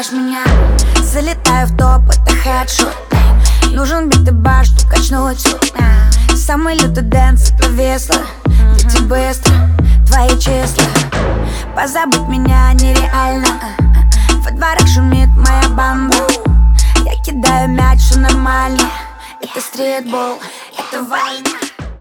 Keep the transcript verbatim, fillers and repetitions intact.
дашь меня. Залетаю в топ, это хедшот. Нужен бит и бар, чтоб качнуть. Самый лютый дэнс повесло. Дети быстро, твои числа. Позабыть меня нереально. Во дворах шумит моя банда. Я кидаю мяч, все нормально. Это стритбол,